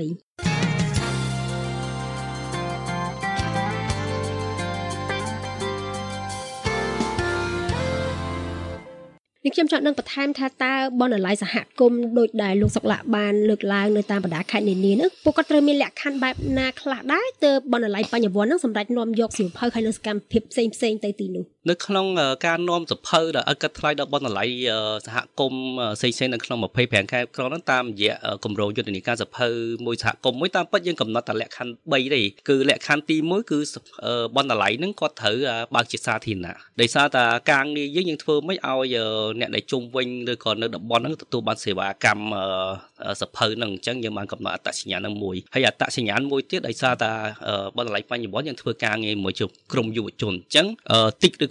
នេះខ្ញុំចង់នឹងបន្ថែមថាតើបណ្ណាល័យសហគមន៍ដូចដែលលោកសុកឡាបានលើកឡើងនៅតាមបណ្ដាខេត្តនានានោះពួកគាត់ត្រូវមានលក្ខខណ្ឌបែបណាខ្លះដែរទើបបណ្ណាល័យបញ្ញវន្តនឹងសម្រាប់នាំយកសៀវភៅហើយនឹងសកម្មភាពផ្សេងៗទៅទីនោះនៅក្នុងការនាំសៀវភៅដែលឥតគិតថ្លៃដល់បណ្ណាល័យសហគមន៍ផ្សេងៗនៅក្នុង25ខេត្តក្រុងនោះតាមរយៈគម្រោងយុទ្ធនាការសៀវភៅមួយសហគមន៍មួយតាមពិតយើងកំណត់តែលក្ខខណ្ឌ3ទេគឺលក្ខខណ្ឌទី1គឺបណ្ណាល័យហ្នឹងគាត់ត្រូវបើកជាសាធារណៈដោយសារតែការងារយើងធ្វើមិនឲ្យអ្នកដែលជុំវិញឬក៏នៅតំបន់ហ្នឹងទទួលបានសេវាកម្មសៀវភៅហ្នឹងអញ្ចឹងយើងបានកំណត់អត្តសញ្ញាណហ្នឹងមួយហើយអត្តសញ្ញាណមួយទៀតដោយសារតែបណ្ណាល័យបញ្ញវន្តយើងធ្វើការងារមួយជួបក្រុមយុវជនអញ្ចឹងតិចឬ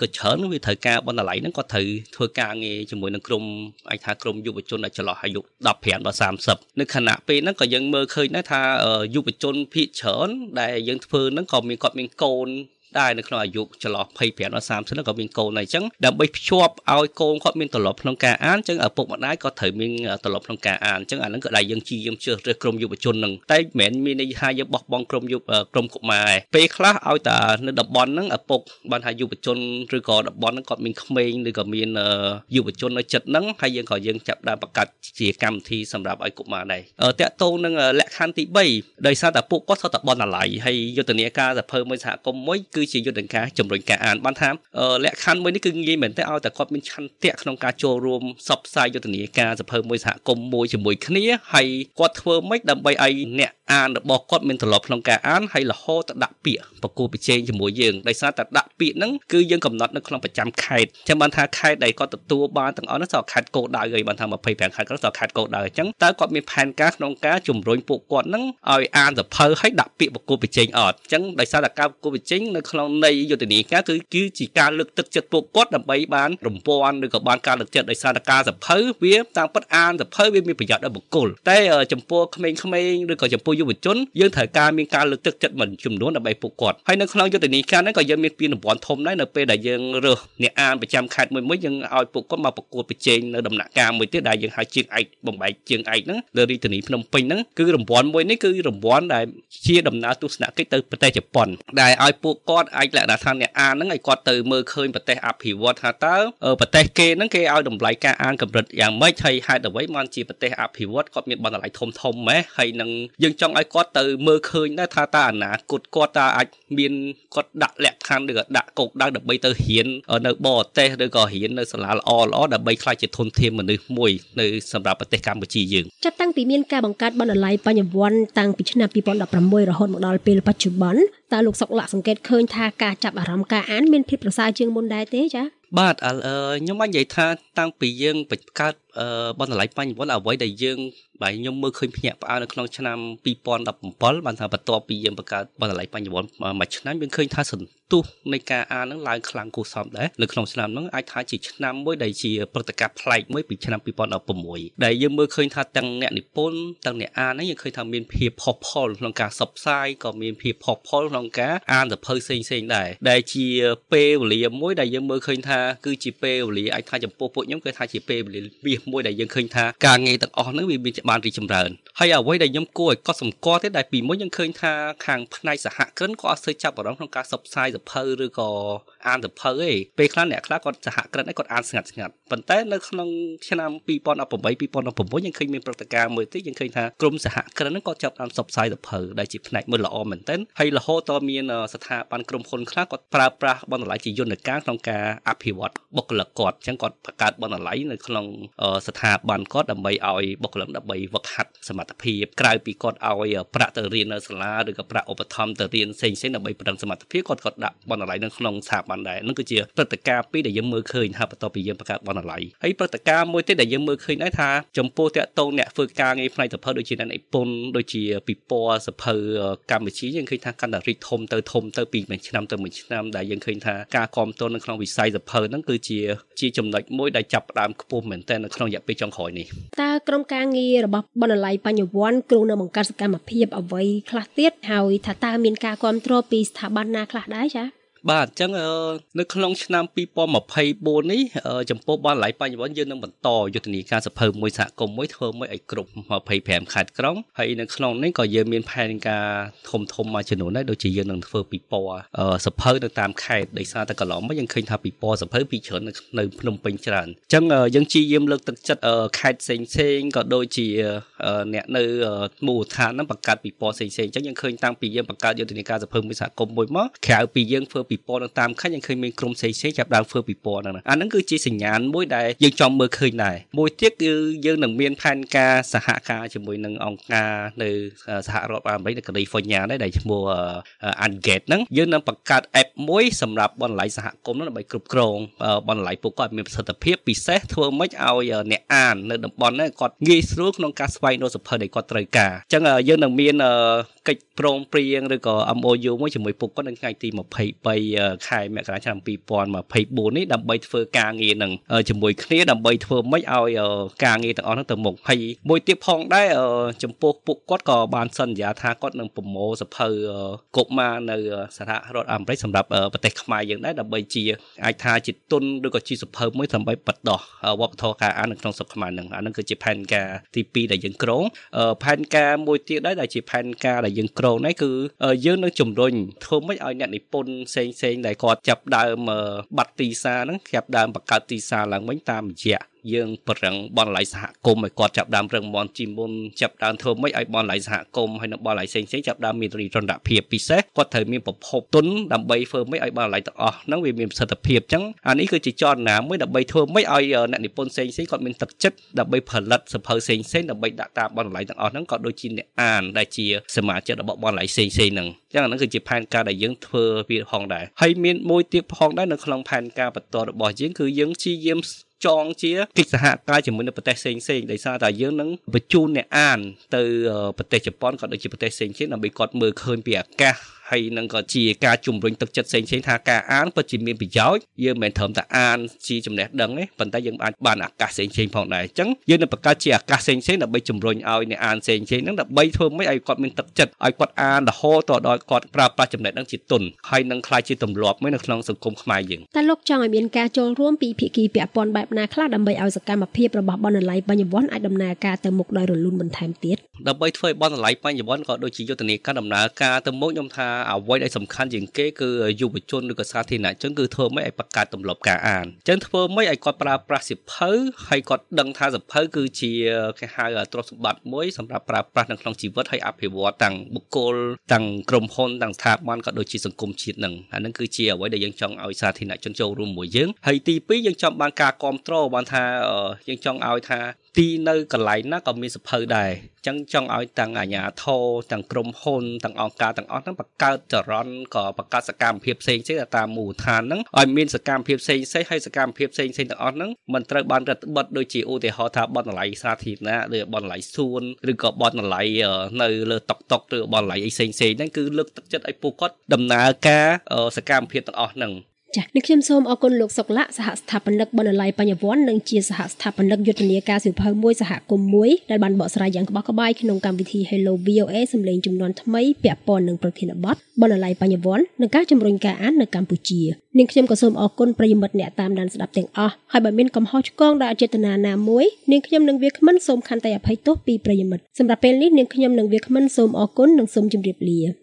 ក៏ច្រើនវាត្រូវការបណ្ណាល័យហ្នឹងក៏ត្រូវធ្វើការងារជាមួយនឹងក្រុមអាចថាក្រុមយុវជនដែលចន្លោះអាយុ15ដល់30នៅខណៈពេលហ្នឹងក៏យើងមើលឃើញដែរថាយុវជនភាគច្រើនដែលយើងធ្វើហ្នឹងក៏គាត់មានកូនដែរនៅក្នុងអាយុចន្លោះ25ដល់30ហ្នឹងក៏មានកូនដែរអញ្ចឹងដើម្បីភ្ជាប់ឲ្យកូនគាត់មានទម្លាប់ក្នុងការអានអញ្ចឹងឪពុកម្ដាយក៏ត្រូវមានទម្លាប់ក្នុងការអានអញ្ចឹងអាហ្នឹងក៏ដែលយើងជ្រើសក្រុមយុវជនហ្នឹងតែមិនមែនមានន័យថាយើងបោះបង់ក្រុមកុមារឯងពេលខ្លះឲ្យតែនៅតំបន់ហ្នឹងឪពុកបានថាយុវជនឬក៏តំបន់ហ្នឹងគាត់មានក្មេងឬក៏មានយុវជននៅចិត្តហ្នឹងហើយយើងចាប់ដើមបង្កើតជាកម្មវិធីសម្រាប់ឲ្យកុមារដែរតាក់ទងនឹងលក្ខខណ្ឌទី3ដោយសារតែពួកគាត់សុទ្ធតែបណ្ណាល័យហើយយុទ្ធនាការសភើមួយសហគមន៍មួយគឺជាយុទ្ធនាការជំរុញការអានបានថាលក្ខខណ្ឌមួយនេះគឺងាយមែនតើឲ្យតែគាត់មានឆន្ទៈក្នុងការចូលរួមសបផ្សាយយុទ្ធនាការសភើមួយសហគមន៍មួយជាមួយគ្នាហើយគាត់ធ្វើម៉េចដើម្បីឲ្យអ្នកអានរបស់គាត់មានទម្លាប់ក្នុងការអានហើយរហូតទៅដាក់ពាក្យប្រគល់ប្រជែងជាមួយយើងដោយសារតែដាក់ពាក្យហ្នឹងគឺយើងកំណត់នៅក្នុងប្រចាំខេត្តចាំបានថាខេត្តដែលគាត់ទទួលបានទាំងអស់ហ្នឹងសោះខេត្តគោលដៅហើយបានថា25ខេត្តគាត់សោះខេត្តគោលដៅអញ្ចឹងតើគាត់មានផែនការក្នុងការជំរុញពួកគាត់ហ្នឹងឲ្យអានសភៅហើយដាក់ពាក្យប្រគល់ប្រជែងអត់អញ្ចឹងដោយសារតែការប្រគល់ប្រជែងនៅក្នុងនៃយុទ្ធនាការគឺជាការលើកទឹកចិត្តពួកគាត់ដើម្បីបានរង្វាន់ឬក៏បានការលើកចិត្តដោយសារតែការសភៅវាតាមពិតអានសភៅវាមានប្រយោជន៍ដល់បុគ្គលតែចំពោះក្មេងៗឬក៏ចំពោះយុវជនយើងត្រូវការមានការលើកទឹកចិត្តមួយចំនួនដើម្បីពួកគាត់ហើយនៅក្នុងយុទ្ធនាការហ្នឹងក៏យើងមានពានរង្វាន់ធំដែរនៅពេលដែលយើងរើសអ្នកអានប្រចាំខេត្តមួយយើងឲ្យពួកគាត់មកប្រកួតប្រជែងនៅដំណាក់កាលមួយទៀតដែលយើងហៅជាងឯកបំបែកជាងឯកហ្នឹងលើរាជធានីភ្នំពេញហ្នឹងគឺរង្វាន់មួយនេះគឺរង្វាន់ដែលជាដំណើរទស្សនកិច្ចទៅប្រទេសជប៉ុនដែលឲ្យពួកគាត់អាចលក្ខណៈថាអ្នកអានហ្នឹងឲ្យគាត់ទៅមើលឃើញប្រទេសអភិវឌ្ឍថាតើប្រទេសគេហ្នឹងគេឲ្យតម្លៃការអានកម្រិតយ៉ាងម៉េចហើយហេតុអ្វីបានជាប្រទេសអភិវឌ្ឍគាត់មានបណ្ណាល័យធំហ៎ហើយនឹងយើងចង់ឲ្យគាត់ទៅមើលឃើញដែរថាតើអនាគតគាត់តើអាចមានគាត់ដាក់លក្ខខណ្ឌឬក៏ដាក់គោលដៅដើម្បីទៅរៀននៅបរទេសឬក៏រៀននៅសាលាល្អដើម្បីក្លាយជាធនធានមនុស្សមួយនៅសម្រាប់ប្រទេសកម្ពុជាយើងចាប់តាំងពីមានការបង្កើតបណ្ណាល័យបញ្ញវន្តតាំងពីឆ្នាំ2016រហូតមកដល់ពេលបច្ចុប្បន្នតើលោកសុកលក្ខសង្កេតឃើញថាការចាប់អារម្មណ៍ការអានមានភាពប្រសើរជាងមុនដែរទេចា៎បាទខ្ញុំបាននិយាយថាតាំងពីយើងបង្កើតបណ្ណាល័យបញ្ញវន្តអ្វីដែលយើងបាទខ្ញុំមើលឃើញភ្ញាក់ផ្អើលនៅក្នុងឆ្នាំ2017បានថាបន្ទាប់ពីយើងបង្កើតបណ្ណាល័យបញ្ញវន្តមួយឆ្នាំយើងឃើញថាសន្ទុះនៃការអានហ្នឹងឡើងខ្លាំងគួរសមដែរនៅក្នុងឆ្នាំហ្នឹងអាចថាជាឆ្នាំមួយដែលជាព្រឹត្តិការណ៍ប្លែកមួយពីឆ្នាំ2016ដែលយើងមើលឃើញថាទាំងអ្នកនិពន្ធទាំងអ្នកអានហ្នឹងយើងឃើញថាមានភាពផុសផុលក្នុងការផ្សព្វផ្សាយក៏មានភាពផុសផុលក្នុងការអានសភៅផ្សេងៗដែរដែលជាពេលវេលាមួយដែលយើងមើលឃើញថាគឺជាពេលវេលាអាចថាចំពោះពួកខ្ញុំគឺថាជាពេលវេលាវាមួយដែលយើងឃើញថាការងារទាំងអស់ហ្នឹងវាមានបានរីកចម្រើនហើយអ្វីដែលខ្ញុំគួរឲ្យកត់សម្គាល់ទេដែលពីមុនយើងឃើញថាខាងផ្នែកសហគ្រិនក៏អត់សូវចាប់អារម្មណ៍ក្នុងការផ្សព្វផ្សាយសភៅឬក៏អានសភៅទេពេលខ្លះអ្នកខ្លះគាត់សហគ្រិនគាត់អានស្ងាត់ប៉ុន្តែនៅក្នុងឆ្នាំ2018 2016យើងឃើញមានព្រឹត្តិការណ៍មួយទៀតយើងឃើញថាក្រុមសហគ្រិនហ្នឹងក៏ចាប់បានផ្សព្វផ្សាយសភៅដែលជាផ្នែកមួយល្អមែនទែនហើយរហូតដល់មានស្ថាប័នក្រុមហ៊ុនខ្លះគាត់ប្រើប្រាស់បណ្ណាល័យជាយន្តការក្នុងការអភិវឌ្ឍបុគ្គលិកគាត់អញ្ចឹងគាត់បង្កើតបណ្ណាល័យនៅក្នុងស្ថាប័នគាត់ដើម្បីឲ្យបុគ្គលិកដើម្បីវឹកហាត់សមត្ថភាពក្រៅពីគាត់ឲ្យប្រាក់ទៅរៀននៅសាលាឬក៏ប្រាក់ឧបត្ថម្ភទៅរៀនផ្សេងៗដើម្បីប្រឹងសមត្ថភាពគាត់ដាក់បណ្ណាល័យនៅក្នុងស្ថាប័នដែរនឹងគឺជាព្រឹត្តិការណ៍ពីរដែលយើងមើលឃើញថាបន្ទាប់ពីយើងបង្កើតបណ្ណាល័យហើយព្រឹត្តិការណ៍មួយទៀតដែលយើងមើលឃើញដែរថាចំពោះតាក់ទងអ្នកធ្វើការងារផ្នែកសភៅដូចជាអ្នកនិពន្ធដូចជាពិព័រណ៍សភៅកម្ពុជាយើងឃើញថាកាន់តែរីកធំទៅពីមួយឆ្នាំទៅមួយឆ្នាំដែលយើងឃើញថាការគាំទ្រនៅក្នុងវិស័យសភៅហ្នឹងគឺជាចំណុចមួយដែលចាប់ផ្ដើមខ្ពស់មែនទែននៅក្នុងរយៈពេលចុងក្រោយនេះតើក្រុមការងាររបស់បណ្ណាល័យបញ្ញវន្តគ្រូនៅបង្កើតសកម្មភាពអ្វីខ្លះទៀតហើយថាតើមានការគាំទ្រពីស្ថាប័នណាខ្លះដែរចា៎បាទអញ្ចឹងនៅក្នុងឆ្នាំ2024នេះចំពោះបណ្ណាល័យបញ្ញវន្តយើងនឹងបន្តយុទ្ធនាការសភៅមួយសហគមន៍មួយធ្វើមួយឲ្យគ្រប់25ខេត្តក្រុងហើយនៅក្នុងនេះក៏យើងមានផែនការធំមួយចំនួនដែរដូចជាយើងនឹងធ្វើពិព័រណ៍សភៅនៅតាមខេត្តដោយសារតែកន្លងមកយើងឃើញថាពិព័រណ៍សភៅពីច្រើននៅភ្នំពេញច្រើនអញ្ចឹងយើងជាយាមលើកទឹកចិត្តខេត្តផ្សេងក៏ដូចជាអ្នកនៅមូលដ្ឋានហ្នឹងបង្កើតពិព័រណ៍ផ្សេងអញ្ចឹងយើងឃើញតាំងពីយើងបង្កើតយុទ្ធនាការសភៅមួយសហគមន៍មួយមកក្រៅពីយើងធ្វើពិព័រណ៍នៅតាមខេត្តយើងឃើញមានក្រុមផ្សេងចាប់ដើមធ្វើពិព័រណ៍ហ្នឹងអាហ្នឹងគឺជាសញ្ញាណមួយដែលយើងចង់មើលឃើញដែរមួយទៀតគឺយើងនឹងមានផែនការសហការជាមួយនឹងអង្គការនៅសហរដ្ឋអាមេរិកនៅ California ដែលឈ្មោះ Ungate ហ្នឹងយើងនឹងបង្កើត app មួយសម្រាប់បណ្ណាល័យសហគមន៍ហ្នឹងដើម្បីគ្រប់គ្រងបណ្ណាល័យពួកគាត់មានប្រសិទ្ធភាពពិសេសធ្វើម៉េចឲ្យអ្នកអាននៅតំបន់ហ្នឹងគាត់ងាយស្រួលក្នុងការស្វែងរកសភៅដែលគាត់ត្រូវការអញ្ចឹងយើងនឹងមានកិច្ចព្រមព្រៀងឬក៏ MOU មួយជាមួយពួកគាត់នៅថ្ងៃទី23 ខែមករាឆ្នាំ2024នេះដើម្បីធ្វើការងារនឹងជាមួយគ្នាដើម្បីធ្វើម៉េចឲ្យការងារទាំងអស់ហ្នឹងទៅមុខហើយមួយទៀតផងដែរចំពោះពួកគាត់ក៏បានសន្យាថាគាត់នឹងប្រមូលសភៅកុមារនៅសហរដ្ឋអាមេរិកសម្រាប់ប្រទេសខ្មែរយើងដែរដើម្បីជាអាចថាជាទុនឬក៏ជាសភៅមួយដើម្បីបដោះវប្បធម៌ការអាននៅក្នុងស្រុកខ្មែរហ្នឹងអាហ្នឹងគឺជាផែនការទី2ដែលយើងគ្រោងផែនការមួយទៀតដែរដែលជាផែនការដែលយើងគ្រោងនេះគឺយើងនឹងជំរុញធ្វើម៉េចឲ្យអ្នកនិពន្ធផ្សេងដែលគាត់ចាប់ដើមបាត់ទីផ្សារហ្នឹងចាប់ដើមបង្កើតទីផ្សារឡើងវិញតាមរយៈយើងប្រឹងបនល័យសហគមន៍ឲ្យគាត់ចាប់ដើមរឹងមាំជាមុនចាប់ដើមធ្វើម៉េចឲ្យបនល័យសហគមន៍ហើយនៅបនល័យផ្សេងចាប់ដើមមានរីរន្តភាពពិសេសគាត់ត្រូវមានប្រភពទុនដើម្បីធ្វើម៉េចឲ្យបនល័យទាំងអស់ហ្នឹងវាមានប្រសិទ្ធភាពអញ្ចឹងអានេះគឺជាចលនាមួយដើម្បីធ្វើម៉េចឲ្យអ្នកនិពន្ធផ្សេងគាត់មានទឹកចិត្តដើម្បីផលិតសភៅផ្សេងដើម្បីដាក់តាមបនល័យទាំងអស់ហ្នឹងក៏ដូចជាអ្នកអានដែលជាសមាជិករបស់បនល័យផ្សេងហ្នឹងអញ្ចឹងអាហ្នឹងគឺជាផែនការដែលយើងធ្វើវាផងដែរហើយមានមួយទៀតផងដែរនៅក្នុងផែនការបន្តរបស់យើងគឺយើងព្យាយាមចងជាកិច្ចសហការជាមួយនៅប្រទេសផ្សេងដោយសារតែយើងនឹងបញ្ជូនអ្នកអានទៅប្រទេសជប៉ុនក៏ដូចជាប្រទេសផ្សេងដើម្បីគាត់មើលឃើញពីអាកាសហើយនឹងក៏ជាការជំរុញទឹកចិត្តផ្សេងថាការអានពិតជាមានប្រយោជន៍យើងមិនមែនត្រឹមតែអានជាចំណេះដឹងទេប៉ុន្តែយើងអាចបានអាកាសផ្សេងផងដែរអញ្ចឹងយើងនឹងបង្កើតជាអាកាសផ្សេងដើម្បីជំរុញឲ្យអ្នកអានផ្សេងហ្នឹងដើម្បីធ្វើម៉េចឲ្យគាត់មានទឹកចិត្តឲ្យគាត់អានរហូតដល់គាត់ប្រើប្រាស់ចំណេះដឹងជាទុនហើយនឹងក្លាយជាទម្លាប់មួយនៅក្នុងសង្គមខ្មែរយើងតែលោកចង់ឲ្យមានការចូលរួមពីភាគីពាក់ព័ន្ធបែបណាខ្លះដើម្បីឲ្យសកម្មភាពរបស់បណ្ណាល័យបញ្ញវន្តអាចដំណើរការទៅមុខដោយរលូនបន្ថែមទៀតដើម្បីធ្វើឲ្យបណ្ណាល័យបញ្ញវន្តក៏ដូចជាយុទ្ធនាការដំណើរការទៅមុខខ្ញុំថាអ្វីដែលសំខាន់ជាងគេគឺយុវជនឬក៏សាធារណជនគឺធ្វើម៉េចឲ្យបង្កើតទម្លាប់ការអានអញ្ចឹងធ្វើម៉េចឲ្យគាត់ប្រើប្រាស់សៀវភៅហើយគាត់ដឹងថាសៀវភៅគឺជាគេហៅទ្រព្យសម្បត្តិមួយសម្រាប់ប្រើប្រាស់នៅក្នុងជីវិតហើយអភិវឌ្ឍទាំងបុគ្គលទាំងក្រុមហ៊ុនទាំងស្ថាប័នក៏ដូចជាសង្គមជាតិនឹងអានឹងគឺជាអ្វីដែលយើងចង់ឲ្យសាធារណជនចូលរួមមួយយើងហើយទី2យើងចង់បានការគ្រប់គ្រងបានថាយើងចង់ឲ្យថាទីនៅកន្លែងណាក៏មានសភៅដែរអញ្ចឹងចង់ឲ្យទាំងអាជ្ញាធរទាំងក្រុមហ៊ុនទាំងអង្គការទាំងអស់ហ្នឹងបង្កើតចរន្តក៏បង្កើតសកម្មភាពផ្សេងតាមមូលដ្ឋានហ្នឹងឲ្យមានសកម្មភាពផ្សេងហើយសកម្មភាពផ្សេងទាំងអស់ហ្នឹងមិនត្រូវបានរឹតបន្តឹងដូចជាឧទាហរណ៍ថាបណ្ណាល័យសាធារណៈឬបណ្ណាល័យសួនឬក៏បណ្ណាល័យនៅលើតុកឬបណ្ណាល័យអីផ្សេងហ្នឹងគឺលើកទឹកចិត្តឲ្យពួកគាត់ដំណើរការសកម្មភាពទាំងអស់ហ្នឹងចា៎នេះខ្ញុំសូមអរគុណលោកសុកលៈសហស្ថាបនិកបណ្ណាល័យបញ្ញវន្តនិងជាសហស្ថាបនិកយុទ្ធនាការសៀវភៅមួយសហគមន៍មួយដែលបានបកស្រាយយ៉ាងក្បោះក្បាយក្នុងកម្មវិធី Hello VOA សម្លេងចំនួនថ្មីពាក់ព័ន្ធនឹងប្រធានបទបណ្ណាល័យបញ្ញវន្តនិងការជំរុញការអាននៅកម្ពុជានាងខ្ញុំក៏សូមអរគុណប្រិយមិត្តអ្នកតាមដានស្ដាប់ទាំងអស់ហើយបើមានកំហុសឆ្គងដោយអចេតនាណាមួយនាងខ្ញុំនិងវាគ្មិនសូមខន្តីអភ័យទោសពីប្រិយមិត្តសម្រាប់ពេលនេះនាងខ្ញុំនិងវាគ្មិនសូមអរគុណនិងសូមជម្រាបលា